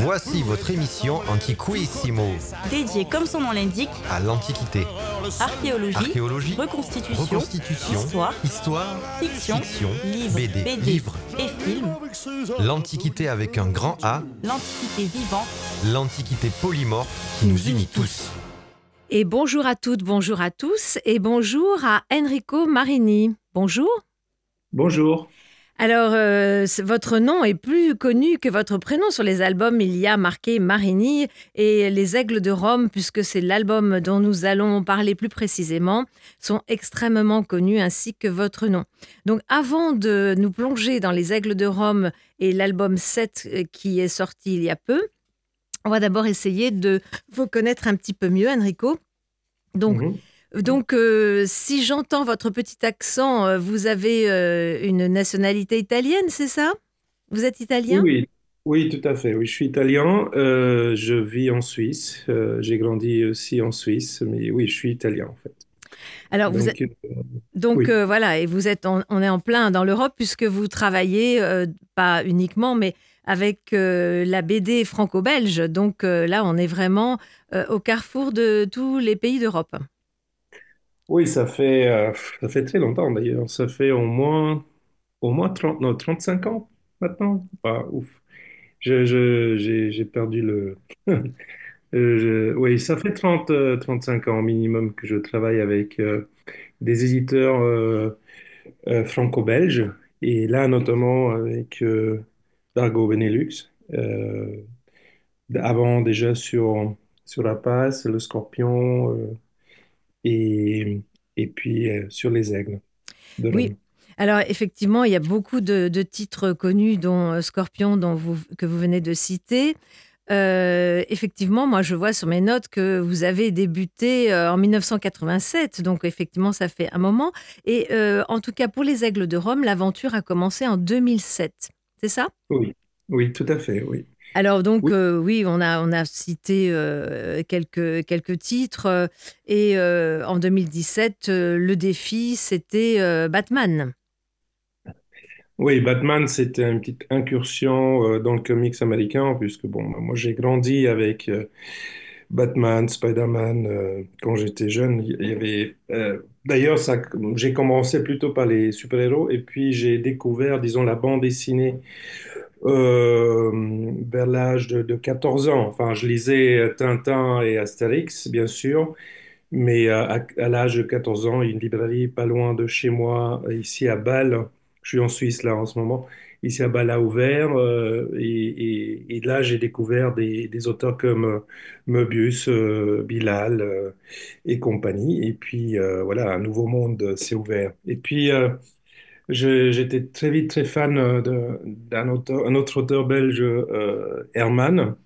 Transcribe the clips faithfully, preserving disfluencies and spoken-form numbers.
Voici votre émission Antiquissimo, Dédié, comme son nom l'indique, à l'Antiquité. archéologie, Archéologie, reconstitution, reconstitution, histoire, histoire, fiction, fiction, livres, B D, B D livres. et films, L'Antiquité avec un grand A, l'Antiquité vivante, l'Antiquité polymorphe qui nous unit tous. Et bonjour à toutes, bonjour à tous et bonjour à Enrico Marini. Bonjour. Bonjour. Alors, euh, c- votre nom est plus connu que votre prénom. Sur les albums, il y a marqué Marini et les Aigles de Rome, puisque c'est l'album dont nous allons parler plus précisément, sont extrêmement connus, ainsi que votre nom. Donc, avant de nous plonger dans les Aigles de Rome et l'album sept euh, qui est sorti il y a peu, on va d'abord essayer de vous connaître un petit peu mieux, Enrico. Donc, Mhm. donc euh, si j'entends votre petit accent, euh, vous avez euh, une nationalité italienne, c'est ça? Vous êtes Oui, italien? oui, oui, tout à fait. Oui, je suis italien. Euh, je vis en Suisse. Euh, j'ai grandi aussi en Suisse, mais oui, je suis italien en fait. Alors, vous êtes, Donc, euh, donc oui, euh, voilà, et vous êtes, en- on est en plein dans l'Europe puisque vous travaillez, euh, pas uniquement, mais avec euh, la B D franco-belge. Donc euh, là, on est vraiment euh, au carrefour de tous les pays d'Europe. oui, ça fait, euh, ça fait très longtemps d'ailleurs. Ça fait au moins, au moins trente non, trente-cinq ans maintenant. Ah, ouf. Je, je- j'ai, j'ai perdu le. Euh, je- Oui, ça fait trente euh, trente-cinq ans minimum que je travaille avec euh, des éditeurs euh, euh, franco-belges, et là notamment avec euh, Dargaud Benelux, euh, avant déjà sur, sur la Passe, le Scorpion, euh, et, et puis euh, sur les Aigles de Oui. Rome. Alors effectivement, il y a beaucoup de, de titres connus, dont euh, Scorpion, dont vous, que vous venez de citer. Euh, effectivement, moi, je vois sur mes notes que vous avez débuté euh, en mille neuf cent quatre-vingt-sept, donc effectivement, ça fait un moment. Et euh, en tout cas, pour les Aigles de Rome, l'aventure a commencé en deux mille sept. C'est ça? Oui, oui, tout à fait, oui. Alors donc Oui, euh, oui, on a on a cité euh, quelques quelques titres euh, et euh, en deux mille dix-sept, euh, le défi c'était euh, Batman. oui, Batman, c'était une petite incursion euh, dans le comics américain, puisque bon, moi j'ai grandi avec euh, Batman, Spider-Man, euh, quand j'étais jeune. Il y avait, euh, d'ailleurs, ça, j'ai commencé plutôt par les super-héros, et puis j'ai découvert, disons, la bande dessinée euh, vers l'âge de, de quatorze ans. Enfin, je lisais Tintin et Astérix, bien sûr, mais euh, à, à l'âge de quatorze ans, une librairie pas loin de chez moi, euh, ici à Bâle, je suis en Suisse là en ce moment, ici à Bâle a ouvert, euh, et, et- et là j'ai découvert des, des auteurs comme euh, Möbius, euh, Bilal euh, et compagnie, et puis euh, voilà, un nouveau monde s'est ouvert. Et puis euh, je- j'étais très vite très fan euh, de- d'un auteur, un autre auteur belge, euh, Herman,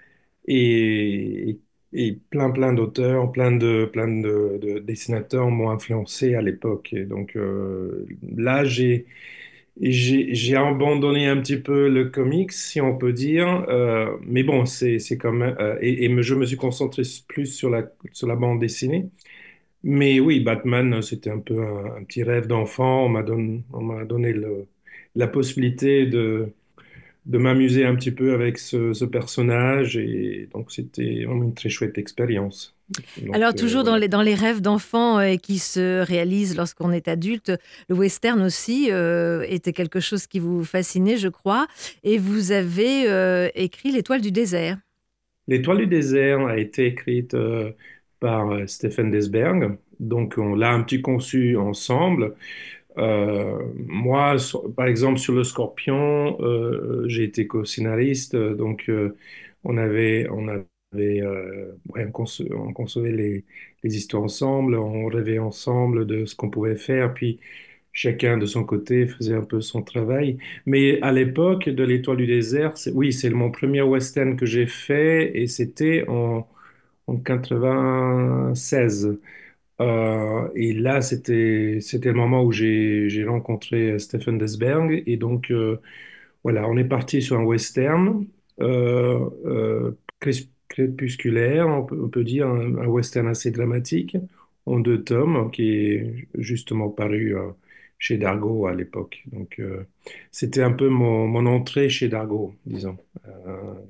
et, et plein, plein d'auteurs, plein de, plein de, de dessinateurs m'ont influencé à l'époque. Et donc euh, là, j'ai, j'ai, j'ai abandonné un petit peu le comics, si on peut dire. Euh, mais bon, c'est, c'est quand même. Euh, et, et me- je me suis concentré plus sur la, sur la bande dessinée. Mais oui, Batman, c'était un peu un, un petit rêve d'enfant. On m'a donné, on m'a donné le- la possibilité de de m'amuser un petit peu avec ce, ce personnage, et donc c'était vraiment une très chouette expérience. Alors, Donc euh, toujours dans voilà. les, dans les rêves d'enfant euh, qui se réalisent lorsqu'on est adulte, le western aussi euh, était quelque chose qui vous fascinait, je crois. Et vous avez euh, écrit L'Étoile du désert. L'Étoile du désert a été écrite euh, par euh, Stephen Desberg, donc on l'a un petit conçu ensemble. Euh, moi, sur- par exemple, sur le Scorpion, euh, j'ai été co-scénariste, euh, donc euh, on avait, on avait, euh, ouais, on, conce- on concevait les, les histoires ensemble, on rêvait ensemble de ce qu'on pouvait faire, puis chacun de son côté faisait un peu son travail. Mais à l'époque de l'Étoile du désert, c'est, oui, c'est mon premier western que j'ai fait, et c'était en, en quatre-vingt-seize. Euh, et là, c'était c'était le moment où j'ai j'ai rencontré Stephen Desberg, et donc euh, voilà, on est parti sur un western euh, euh, crés- crépusculaire, on peut, on peut dire un, un western assez dramatique, en deux tomes, qui est justement paru euh, chez Dargaud à l'époque. Donc euh, c'était un peu mon, mon entrée chez Dargaud, disons. Euh,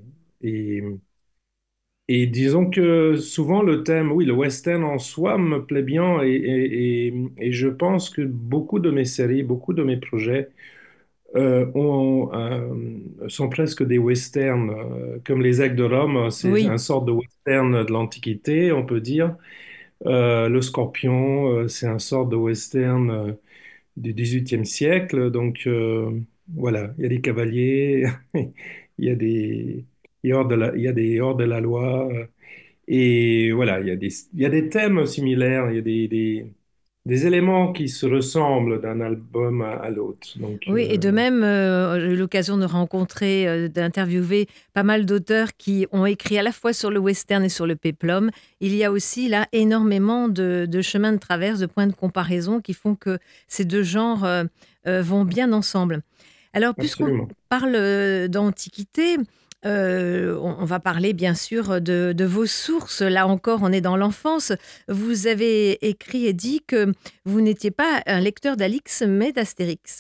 Et, et disons que souvent le thème, oui, le western en soi me plaît bien et, et- et- et je pense que beaucoup de mes séries, beaucoup de mes projets euh, ont, euh, sont presque des westerns, euh, comme Les Aigles de Rome, c'est Oui, un sorte de western de l'Antiquité, on peut dire. Euh, Le Scorpion, euh, c'est un sorte de western euh, du dix-huitième siècle. Donc euh, voilà, il y a des cavaliers, il y a des, il y a hors de la, il y a des hors de la loi. euh, Et voilà, il y a des, il y a des thèmes similaires, il y a des, des, des éléments qui se ressemblent d'un album à, à l'autre. Donc, oui, et euh, de même, euh, j'ai eu l'occasion de rencontrer, euh, d'interviewer pas mal d'auteurs qui ont écrit à la fois sur le western et sur le péplum. Il y a aussi là énormément de, de chemins de traverse, de points de comparaison qui font que ces deux genres euh, euh, vont bien ensemble. Alors, puisqu'on absolument. parle euh, d'Antiquité, euh, on, on va parler bien sûr de, de vos sources. Là encore, on est dans l'enfance. Vous avez écrit et dit que vous n'étiez pas un lecteur d'Alix, mais d'Astérix.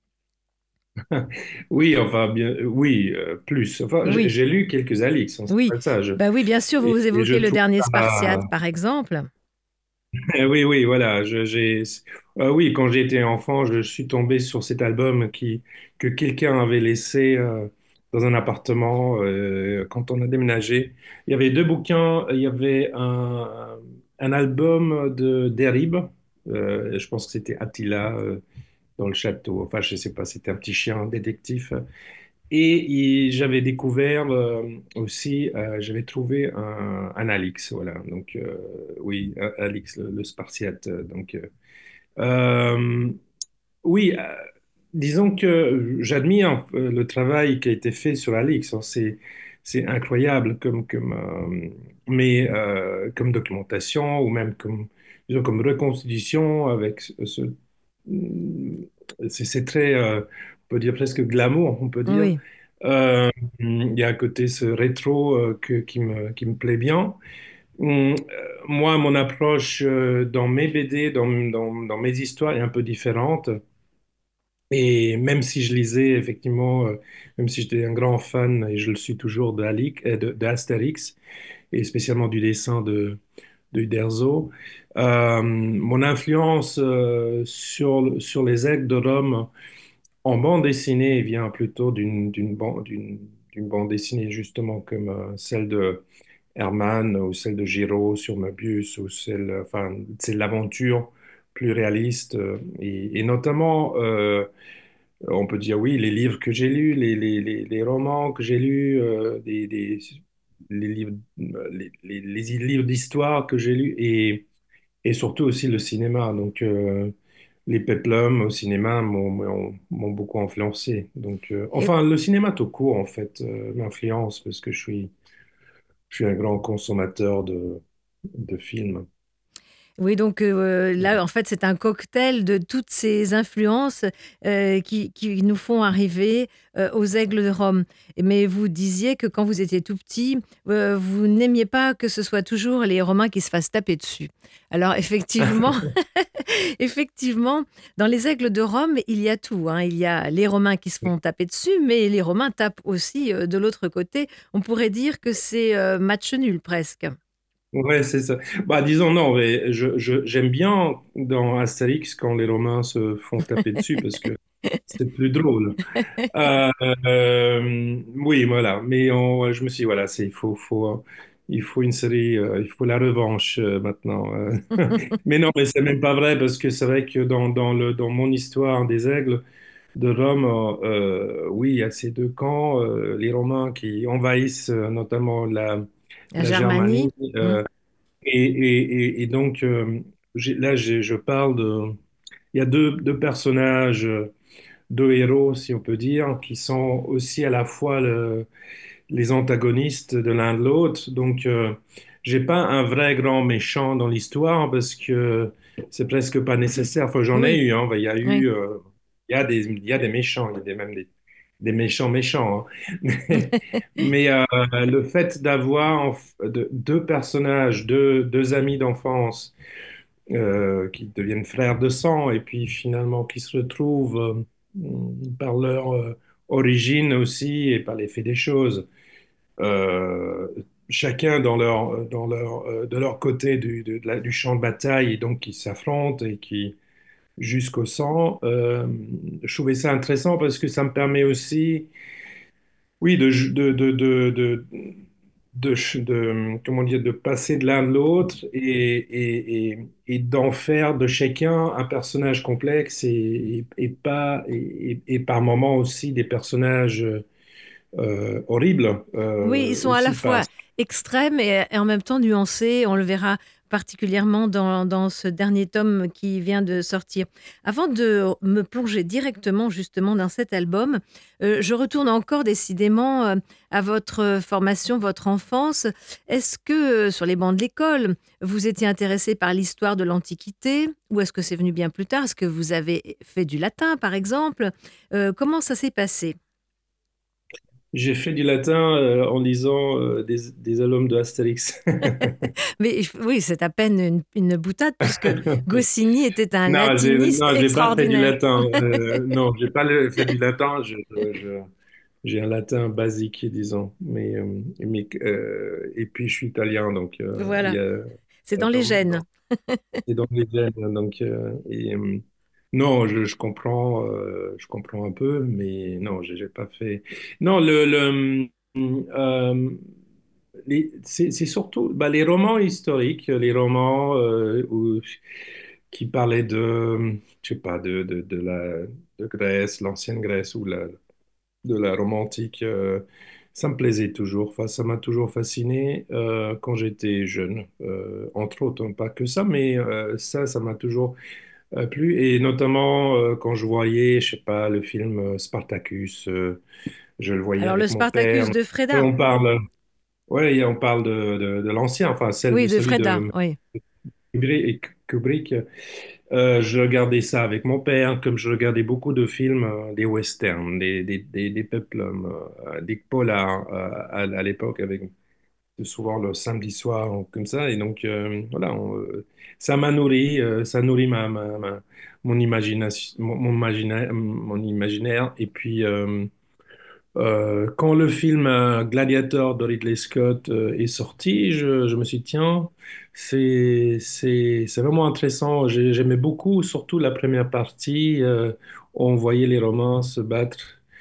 Oui, enfin, bien, oui, euh, plus. Enfin, j'ai Oui, j'ai lu quelques Alix, hein, c'est oui. pas ça. Je, Bah oui, bien sûr, et, vous et je évoquez le trouve dernier ça. Spartiate, par exemple. Eh oui, oui, voilà. Je- j'ai, euh, oui, quand j'étais enfant, je suis tombé sur cet album qui, que quelqu'un avait laissé euh, dans un appartement euh, quand on a déménagé. Il y avait deux bouquins. Il y avait un, un album de d'Erib. Euh, je pense que c'était Attila euh, dans le château. Enfin, je sais pas, c'était un petit chien détective. Et, et j'avais découvert euh, aussi, euh, j'avais trouvé un, un Alix, voilà. Donc, euh, oui, un Alix, le, le Spartiate. Donc, euh, euh, oui, euh, disons que j'admire euh, le travail qui a été fait sur Alix, hein. C'est, c'est incroyable comme, comme, euh, mais, euh, comme documentation ou même comme, disons, comme reconstitution avec ce, ce- c'est c'est très, euh, on peut dire presque glamour, on peut dire. Oui. Euh, il y a à côté ce rétro euh, que- qui me, qui me plaît bien. Hum, euh, Moi, mon approche euh, dans mes B D, dans, dans, dans mes histoires est un peu différente. Et même si je lisais effectivement, euh, même si j'étais un grand fan, et je le suis toujours de, Alix- euh, de, d'Astérix, et spécialement du dessin de, de Uderzo, euh, mon influence euh, sur, sur les aigles de Rome en bande dessinée vient plutôt d'une d'une ban- d'une- d'une bande dessinée justement comme euh, celle de Herman ou celle de Giraud sur Möbius ou celle, enfin, c'est l'aventure plus réaliste euh, et, et notamment, euh, on peut dire oui, les livres que j'ai lus, les, les, les, les romans que j'ai lus, euh, des, des- les livres, les, les- les livres d'histoire que j'ai lus et, et surtout aussi le cinéma. Donc, euh, les péplums au cinéma m'ont m'ont- m'ont beaucoup influencé. Donc, euh, Et, enfin, le cinéma tout court, en fait, euh, m'influence parce que je suis, je suis un grand consommateur de, de films. Oui, donc euh, là, en fait, c'est un cocktail de toutes ces influences euh, qui, qui nous font arriver euh, aux Aigles de Rome. Mais vous disiez que quand vous étiez tout petit, euh, vous n'aimiez pas que ce soit toujours les Romains qui se fassent taper dessus. Alors, effectivement, effectivement, dans les Aigles de Rome, il y a tout, hein. Il y a les Romains qui se font taper dessus, mais les Romains tapent aussi euh, de l'autre côté. On pourrait dire que c'est euh, match nul presque. Ouais, c'est ça. Bah, disons non, mais je, je- j'aime bien dans Astérix quand les Romains se font taper dessus parce que c'est plus drôle. Euh, euh, oui, voilà. Mais on- ouais, je me suis dit, voilà, c'est, il faut, faut, il faut une série, euh, il faut la revanche euh, maintenant. euh. Mais non, mais c'est même pas vrai parce que c'est vrai que dans, dans le, dans mon histoire des aigles de Rome, euh, oui, il y a ces deux camps, euh, les Romains qui envahissent euh, notamment la, La la Germanie. Germanie. Hmm. euh, et, et, et, et donc, euh, j'ai- là, j'ai- je parle de. Il y a deux, deux personnages, euh, deux héros, si on peut dire, qui sont aussi à la fois le- les antagonistes de l'un de l'autre. Donc, euh, j'ai pas un vrai grand méchant dans l'histoire parce que c'est presque pas nécessaire. Enfin, j'en ai Oui, eu, hein. Il y a oui. eu, euh, il y a des, il y a des méchants, il y a des- même des, des méchants méchants, hein. Mais, mais, euh, le fait d'avoir en f- de- deux personnages, deux, deux amis d'enfance euh, qui deviennent frères de sang et puis finalement qui se retrouvent euh, par leur euh, origine aussi et par l'effet des choses euh, chacun dans leur, dans leur, euh, de leur côté du, de la- du champ de bataille, et donc qui s'affrontent et qui jusqu'au sang. Euh, je trouvais ça intéressant parce que ça me permet aussi, oui, de, de, de, de, de, de, ch- de- comment dire, de passer de l'un à l'autre et, et, et, et d'en faire de chacun un personnage complexe et, et, et pas, et, et- et par moments aussi des personnages euh, horribles Oui, ils euh, sont à la aussi. Par... fois extrêmes et, et en même temps nuancés. On le verra particulièrement dans, dans ce dernier tome qui vient de sortir. Avant de me plonger directement justement dans cet album, euh, je retourne encore décidément euh, à votre formation, votre enfance. Est-ce que euh, sur les bancs de l'école, vous étiez intéressé par l'histoire de l'Antiquité ou est-ce que c'est venu bien plus tard? Est-ce que vous avez fait du latin par exemple? Euh, comment ça s'est passé? J'ai fait du latin euh, en lisant euh, des, des albums de Astérix. Mais oui, c'est à peine une, une boutade puisque Goscinny était un Non, j'ai, latiniste non, j'ai pas fait du extraordinaire. latin. Euh, non, j'ai pas le- fait du latin. Je, je- je- j'ai un latin basique, disons. Mais, euh, mais euh, et puis je suis italien, donc euh, il Voilà, y a c'est ça dans les dans, gènes. dans, c'est dans les gènes. Donc euh, et, euh, non, je, je comprends, euh, je comprends un peu, mais non, j'ai j'ai pas fait. Non, le, le euh, les- c'est c'est surtout bah, les romans historiques, les romans euh, où- qui parlaient de, je sais pas, de, de, de la de Grèce, l'ancienne Grèce ou la, de la Rome antique. Euh, ça me plaisait toujours. Enfin, ça m'a toujours fasciné euh, quand j'étais jeune. Euh, entre autres, hein, pas que ça, mais euh, ça, ça m'a toujours euh, plu. Et notamment euh, quand je voyais, je sais pas, le film euh, Spartacus, euh, je le voyais Alors le avec mon père. Spartacus de Et Freda. on parle. Ouais, et on parle de, de, de l'ancien, enfin celle de Oui, de celui Freda, de oui. Kubrick. Kubrick. Euh, je regardais ça avec mon père, comme je regardais beaucoup de films, euh, des westerns, des, des, des, des peplums, euh, des polars euh, à, à l'époque, avec souvent le samedi soir, ou comme ça. Et donc, euh, voilà, on, euh, ça m'a nourri, euh, ça nourrit ma, ma, ma- mon imagination, mon, mon imaginaire, mon imaginaire. Et puis, euh, euh, quand le film euh, Gladiator de Ridley Scott euh, est sorti, je, je me suis dit, tiens, c'est, c'est, c'est vraiment intéressant. J'ai- J'aimais beaucoup, surtout la première partie, euh, où on voyait les Romains se battre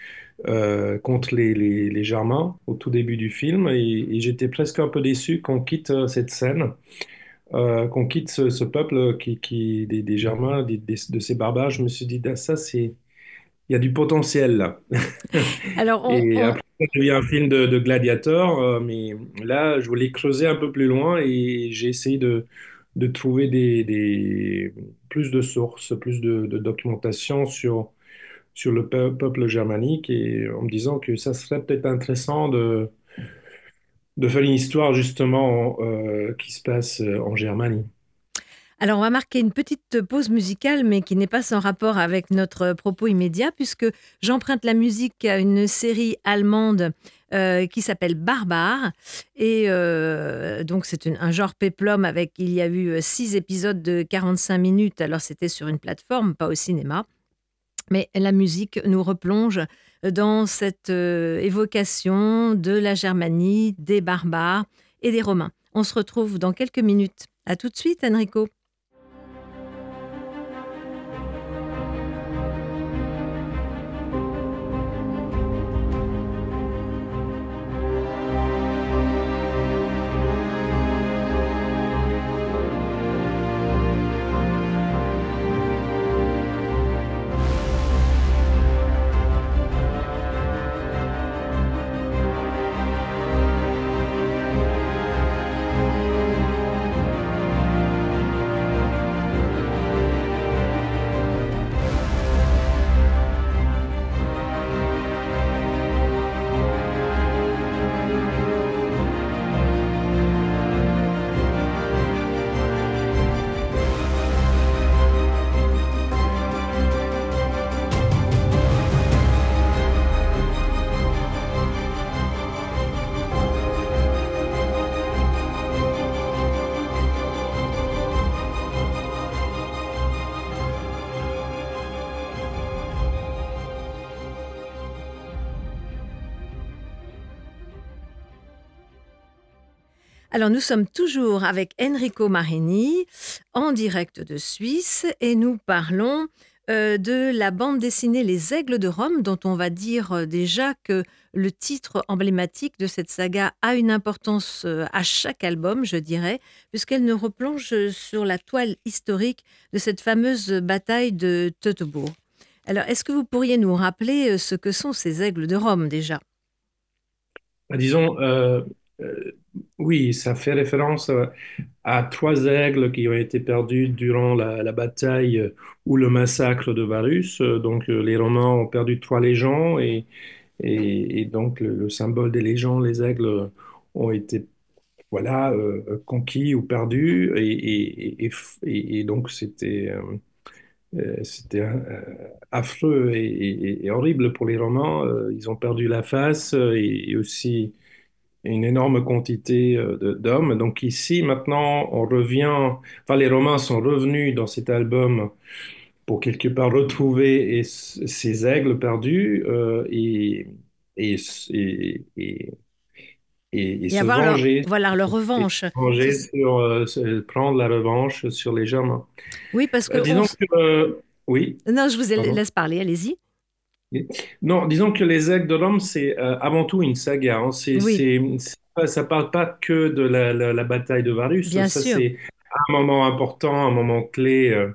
euh, contre les, les, les Germains au tout début du film. Et, et j'étais presque un peu déçu qu'on quitte euh, cette scène, euh, qu'on quitte ce, ce peuple qui, qui, des, des Germains, des- des- de ces barbares. Je me suis dit, ah, ça, c'est, il y a du potentiel là. Alors on, Et on- après, j'ai vu un film de, de Gladiator, euh, mais là, je voulais creuser un peu plus loin et j'ai essayé de, de trouver des, des- plus de sources, plus de, de documentation sur, sur le peu- peuple germanique et en me disant que ça serait peut-être intéressant de, de faire une histoire justement euh, qui se passe euh, en Germanie. alors on va marquer une petite pause musicale, mais qui n'est pas sans rapport avec notre propos immédiat, puisque j'emprunte la musique à une série allemande euh, qui s'appelle Barbare. Et euh, donc c'est une- un genre péplum avec, il y a eu euh, six épisodes de quarante-cinq minutes. Alors c'était sur une plateforme, pas au cinéma. Mais la musique nous replonge dans cette euh, évocation de la Germanie, des barbares et des Romains. On se retrouve dans quelques minutes. À tout de suite, Enrico. Alors, nous sommes toujours avec Enrico Marini, en direct de Suisse, et nous parlons euh, de la bande dessinée Les Aigles de Rome, dont on va dire euh, déjà que le titre emblématique de cette saga a une importance euh, à chaque album, je dirais, puisqu'elle nous replonge sur la toile historique de cette fameuse bataille de Teutobourg. Alors, est-ce que vous pourriez nous rappeler euh, ce que sont ces Aigles de Rome déjà? Bah, disons, euh, euh, oui, ça fait référence euh, à trois aigles qui ont été perdus durant la, la bataille euh, ou le massacre de Varus. Euh, Donc, euh, les Romains ont perdu trois légions et, et, et donc le, le symbole des légions, les aigles, ont été voilà, euh, conquis ou perdus. Et, et, et, et- et donc, c'était euh, euh, c'était euh, affreux et, et- et horrible pour les Romains. Euh, Ils ont perdu la face euh, et, et aussi une énorme quantité euh, de- d'hommes. Donc ici, maintenant, on revient, enfin les Romains sont revenus dans cet album pour quelque part retrouver et- ces aigles perdus euh, et, et, et, et, et- et Et se avoir leur, venger, voilà, leur et revanche. se venger sur, euh, se- prendre la revanche sur les Germains. Oui, parce que Euh, on, disons que, euh, oui, non, je vous pardon. laisse parler, allez-y. Non, disons que les Aigles de Rome, c'est euh, avant tout une saga. Hein. C'est, Oui, c'est, c'est pas- ça parle pas que de la, la- la bataille de Varus. bien Ça, sûr. c'est un moment important, un moment clé euh,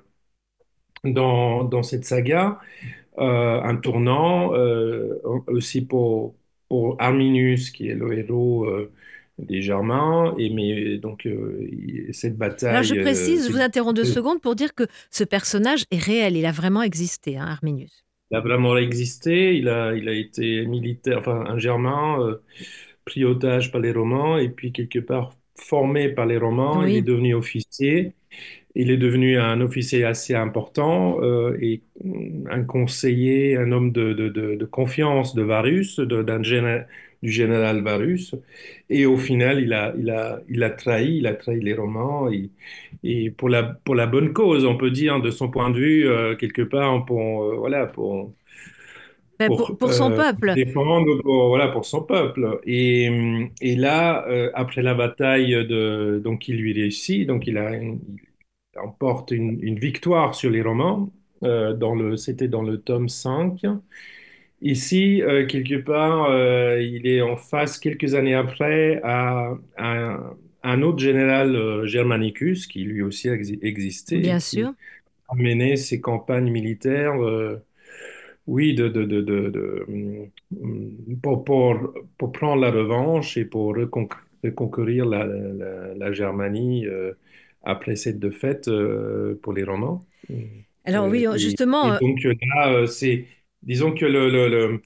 dans, dans cette saga, euh, un tournant euh, aussi pour, pour Arminius, qui est le héros euh, des Germains. Et mais donc euh, il- cette Alors je bataille, euh, précise, je c'est- vous interromps deux secondes pour dire que ce personnage est réel, il a vraiment existé, hein, Arminius. il a vraiment existé. Il a, il a été militaire, enfin un Germain. Euh, pris otage par les Romains et puis quelque part formé par les Romains, il est Oui, devenu officier. Il est devenu un officier assez important euh, et mm, un conseiller, un homme de, de- de- de confiance de Varus, de- d'un géné- du général Varus. Et au final, il a, il a, il a trahi, il a trahi les Romains et, et pour la, pour la bonne cause, on peut dire, de son point de vue, euh, quelque part, pour, euh, voilà, pour ben, pour, pour pour son euh, peuple. défendre pour, voilà, pour son peuple. Et, et là, euh, après la bataille de, donc il lui réussit, donc il a une- il remporte une, une victoire sur les Romains. Euh, dans le, c'était dans le tome cinq. Ici, euh, quelque part, euh, il est en face quelques années après à, à un, un autre général euh, Germanicus qui lui aussi a exi- existé et Bien qui sûr. a mené ses campagnes militaires. Euh, oui, de, de, de, de, de, hum, pour, pour, pour prendre la revanche et pour recon- reconquérir la, la, la Germanie euh, après cette défaite euh, pour les Romains. Alors Euh, oui, et, et justement, euh, donc euh, là, euh, c'est, disons que le, le, le,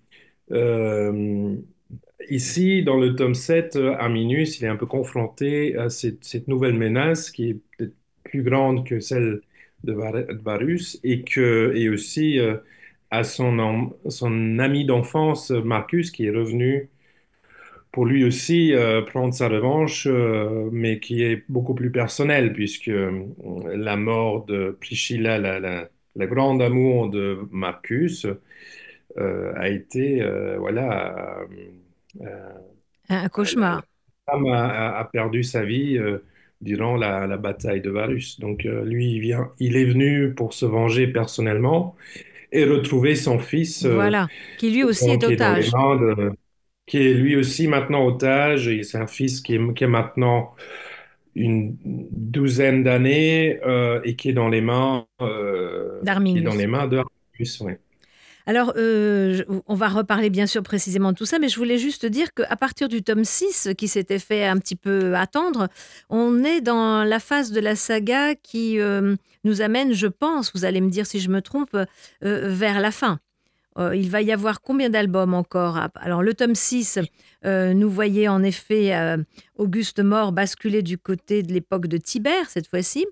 euh, ici, dans le tome sept, euh, Arminius, il est un peu confronté à cette, cette nouvelle menace qui est peut-être plus grande que celle de, Var- de Varus et, que, et aussi euh, à son, am- son ami d'enfance, Marcus, qui est revenu pour lui aussi euh, prendre sa revanche, euh, mais qui est beaucoup plus personnelle, puisque euh, la mort de Priscilla, la, la, la grande amour de Marcus, euh, a été, euh, voilà, euh, un la, la cauchemar. femme a, a- a perdu sa vie euh, durant la, la bataille de Varus. Donc euh, lui, il vient, il est venu pour se venger personnellement et retrouver son fils euh, Voilà, qui lui aussi est qui est dans les otage. mains de, qui est lui aussi maintenant otage. Et c'est un fils qui est, qui est maintenant une douzaine d'années euh, et qui est dans les mains, euh, qui est dans les D'Arminius. mains de Varus. Ouais. Alors, euh, je- on va reparler bien sûr précisément de tout ça, mais je voulais juste dire qu'à partir du tome six, qui s'était fait un petit peu attendre, on est dans la phase de la saga qui euh, nous amène, je pense, vous allez me dire si je me trompe, euh, vers la fin. Euh, il va y avoir combien d'albums encore? Alors, le tome six, euh, nous voyait en effet euh, Auguste Maure basculer du côté de l'époque de Tibère, cette fois-ci.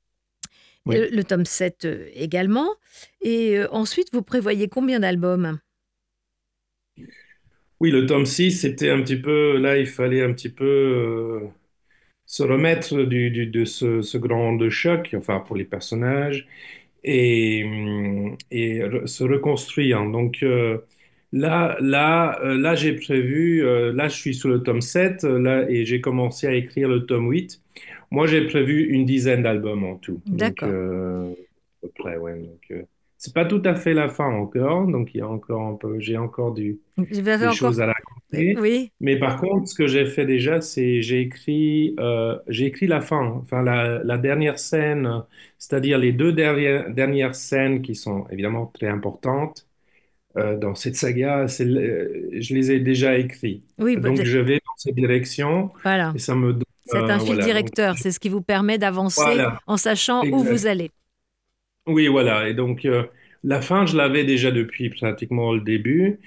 Oui. Et le tome sept euh, également. Et euh, ensuite, vous prévoyez combien d'albums? Oui, le tome six c'était un petit peu, là, il fallait un petit peu euh, se remettre du, du- de ce, ce grand choc, enfin, pour les personnages, et, hum, et re- se reconstruire. Donc, euh, Là, là, euh, là, j'ai prévu, euh, là, je suis sur le tome sept euh, là, et j'ai commencé à écrire le tome huit. Moi, j'ai prévu une dizaine d'albums en tout. Donc, D'accord. euh, à peu près, ouais. Donc, euh, c'est pas tout à fait la fin encore. Donc, il y a encore un peu, j'ai encore du, Vous avez des encore... choses à euh, raconter. Oui, Mais par contre, ce que j'ai fait déjà, c'est j'ai écrit, euh, j'ai écrit la fin, enfin la, la dernière scène, c'est-à-dire les deux dernières, dernières scènes qui sont évidemment très importantes euh, dans cette saga, c'est le- euh, je les ai déjà écrits. oui, bah, Donc de- je vais dans cette direction voilà. et ça me donne, C'est euh, un fil voilà. Donc directeur, c'est ce qui vous permet d'avancer voilà, en sachant où vous exact. allez. Oui, voilà. Et donc euh, la fin, je l'avais déjà depuis pratiquement le début.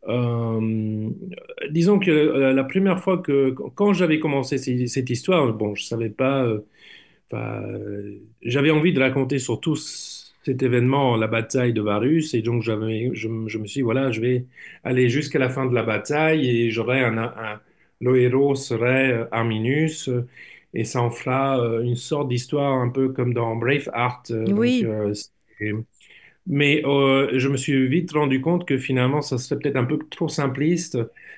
Euh, Disons que euh, la première fois que quand j'avais commencé c- cette histoire, bon, je savais pas. euh, Enfin, euh, j'avais envie de raconter surtout cet événement, la bataille de Varus, et donc j'avais, je, me je me suis dit, voilà, je vais aller jusqu'à la fin de la bataille et j'aurai un, un- le héros serait euh, Arminus, euh, et ça en fera euh, une sorte d'histoire un peu comme dans Braveheart. euh, donc, Oui, euh, c'est- mais euh, je me suis vite rendu compte que finalement, ça serait peut-être un peu trop simpliste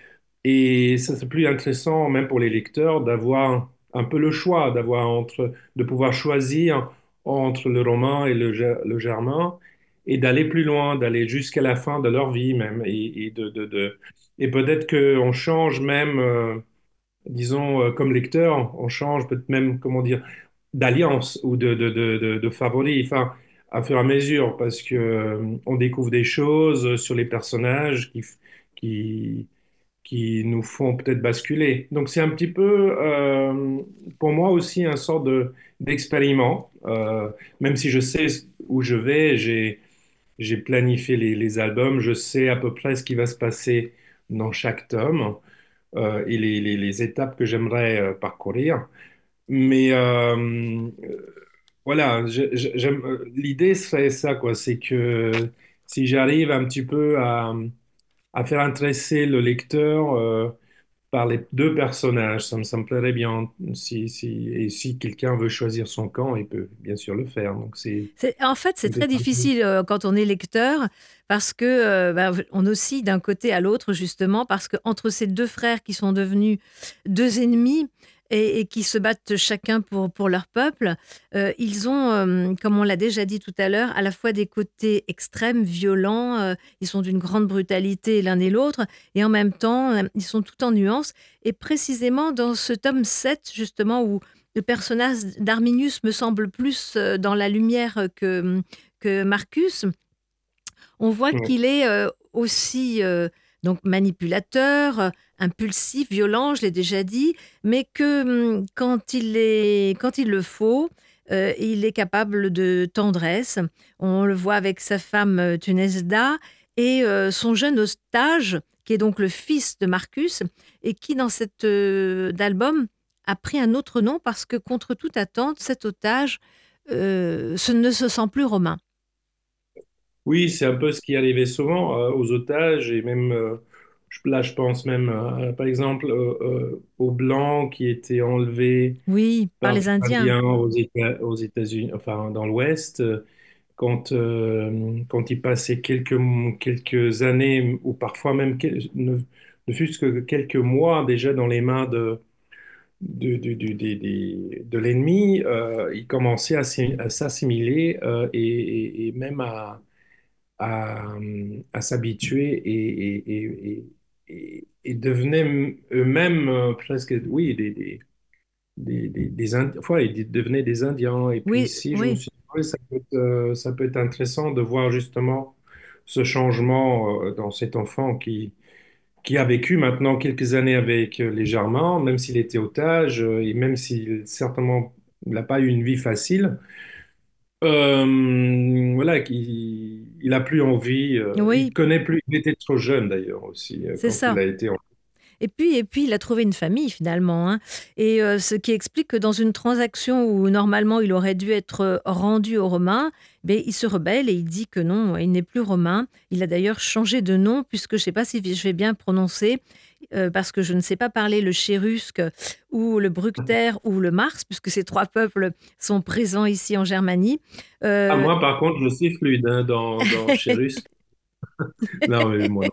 et ça, c'est plus intéressant, même pour les lecteurs, d'avoir un peu le choix, d'avoir entre, de pouvoir choisir entre le roman et le, ge- le germain, et d'aller plus loin, d'aller jusqu'à la fin de leur vie même, et, et de, de, de- et peut-être qu'on change même, euh, disons, euh, comme lecteur, on change peut-être même, comment dire, d'alliance ou de, de, de, de, de favori, enfin, à fur et à mesure, parce que euh, on découvre des choses sur les personnages qui, qui qui nous font peut-être basculer. Donc c'est un petit peu, euh, pour moi aussi, un sort de d'expériment. Euh, même si je sais où je vais, j'ai j'ai planifié les, les albums, je sais à peu près ce qui va se passer dans chaque tome euh, et les, les, les étapes que j'aimerais euh, parcourir. Mais euh, voilà, je- je- j'aime, euh, l'idée serait ça, quoi. C'est que si j'arrive un petit peu à, à faire intéresser le lecteur, euh, par les deux personnages. Ça me, ça me plairait bien. Si, si, et si quelqu'un veut choisir son camp, il peut bien sûr le faire. Donc c'est c'est, en fait, c'est très peut-être un peu- difficile euh, quand on est lecteur parce que euh, ben, on oscille d'un côté à l'autre justement parce que entre ces deux frères qui sont devenus deux ennemis et, et qui se battent chacun pour, pour leur peuple, euh, ils ont, euh, comme on l'a déjà dit tout à l'heure, à la fois des côtés extrêmes, violents, euh, ils sont d'une grande brutalité l'un et l'autre, et en même temps, euh, ils sont tout en nuances. Et précisément dans ce tome sept justement, où le personnage d'Arminius me semble plus euh, dans la lumière que, que Marcus. On voit Ouais. qu'il est euh, aussi euh, donc manipulateur, euh, impulsif, violent, je l'ai déjà dit, mais que hum, quand il est, quand il le faut, euh, il est capable de tendresse. On le voit avec sa femme euh, Tunesda et euh, son jeune otage, qui est donc le fils de Marcus, et qui dans cet euh, album a pris un autre nom parce que contre toute attente, cet otage euh, ce ne se sent plus romain. Oui, c'est un peu ce qui arrivait souvent euh, aux otages et même euh, je- là, je pense même euh, par exemple euh, euh, aux Blancs qui étaient enlevés Oui, par par les les Indiens. Indiens aux Éta- aux États-Unis, enfin dans l'Ouest. euh, Quand, euh, quand ils passaient quelques, quelques années ou parfois même quel- ne, ne fût-ce que quelques mois déjà dans les mains de, de, de, de, de- de- de l'ennemi, euh, il commençait à, s'y- à s'assimiler euh, et, et- et même à, à, à s'habituer et, et, et, et, et- et devenaient eux-mêmes euh, presque, oui, des, des, des, des, des Indi- enfin, ils devenaient des Indiens. Et puis Oui, ici, je me oui, suis dit, oui, ça peut être, euh, ça peut être intéressant de voir justement ce changement euh, dans cet enfant qui qui a vécu maintenant quelques années avec euh, les Germains, même s'il était otage euh, et même s'il certainement n'a pas eu une vie facile, euh, voilà, qu'il il a plus envie, euh, il oui, connaît plus, il était trop jeune d'ailleurs aussi euh, c'est quand il ça. a été en... Et puis, et puis, il a trouvé une famille finalement, hein. Et euh, ce qui explique que dans une transaction où normalement il aurait dû être euh, rendu aux Romains, ben, il se rebelle et il dit que non, il n'est plus romain. Il a d'ailleurs changé de nom, puisque je ne sais pas si je vais bien prononcer, euh, parce que je ne sais pas parler le chérusque ou le bructère ou le mars, puisque ces trois peuples sont présents ici en Germanie. Ah, Euh, moi, par contre, je suis fluide hein, dans, dans chez Russe. Non, mais moi, non.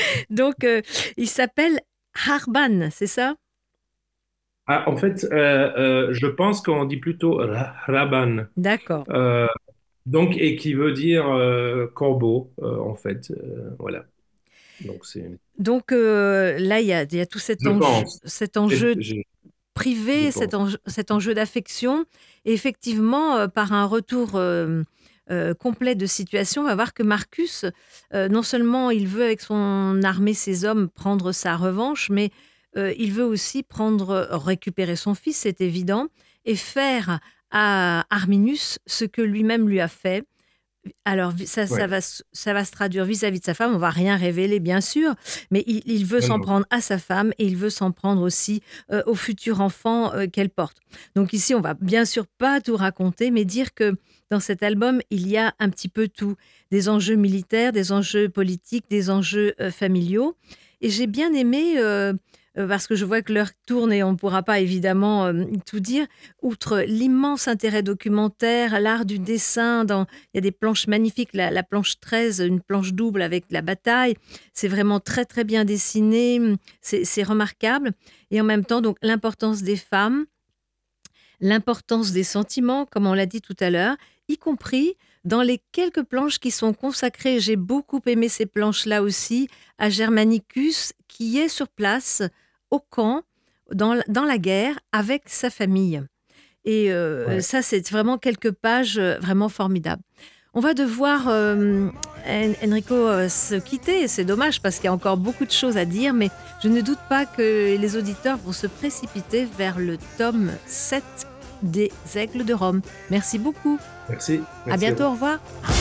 Donc, euh, il s'appelle Harban, c'est ça? Ah, en fait, euh, euh, je pense qu'on dit plutôt ra- Raban. D'accord. Euh, donc, et qui veut dire euh, corbeau, euh, en fait. Euh, voilà. Donc, c'est, Donc euh, là, il y a, il y a tout cet je enjeu, pense. cet J'ai- enjeu j'ai- Je privé, cet pense. enjeu, cet enjeu d'affection. Et effectivement, euh, par un retour euh, euh, complet de situation, on va voir que Marcus, euh, non seulement il veut avec son armée, ses hommes, prendre sa revanche, mais euh, il veut aussi prendre, récupérer son fils, c'est évident, et faire à Arminius ce que lui-même lui a fait. Alors, vi- ça, ça Ouais. va, se- ça va se traduire vis-à-vis de sa femme. On va rien révéler, bien sûr, mais il, il veut Non, s'en non. prendre à sa femme et il veut s'en prendre aussi euh, au futur enfant euh, qu'elle porte. Donc ici, on va bien sûr pas tout raconter, mais dire que dans cet album, il y a un petit peu tout. Des enjeux militaires, des enjeux politiques, des enjeux euh, familiaux. Et j'ai bien aimé, euh, euh, parce que je vois que l'heure tourne et on ne pourra pas évidemment euh, tout dire, outre l'immense intérêt documentaire, l'art du dessin, dans il y a des planches magnifiques, la, la planche treize, une planche double avec la bataille. C'est vraiment très, très bien dessiné. C'est c'est remarquable. Et en même temps, donc, l'importance des femmes, l'importance des sentiments, comme on l'a dit tout à l'heure, y compris dans les quelques planches qui sont consacrées. J'ai beaucoup aimé ces planches-là aussi, à Germanicus, qui est sur place, au camp, dans, la- dans la guerre, avec sa famille. Et euh, Ouais. ça, c'est vraiment quelques pages euh, vraiment formidables. On va devoir, euh, En- Enrico, euh, se quitter. C'est dommage parce qu'il y a encore beaucoup de choses à dire, mais je ne doute pas que les auditeurs vont se précipiter vers le tome sept des Aigles de Rome. Merci beaucoup. Merci. À Merci à bientôt. vous. Au revoir.